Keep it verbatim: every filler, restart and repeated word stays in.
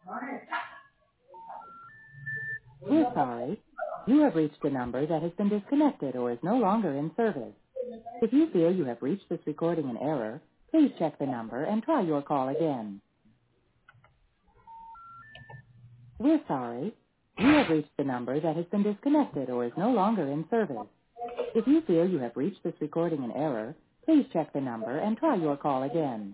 We're sorry. You have reached a number that has been disconnected or is no longer in service. If you feel you have reached this recording in error, please check the number and try your call again. We're sorry. You have reached the number that has been disconnected or is no longer in service. If you feel you have reached this recording in error, please check the number and try your call again.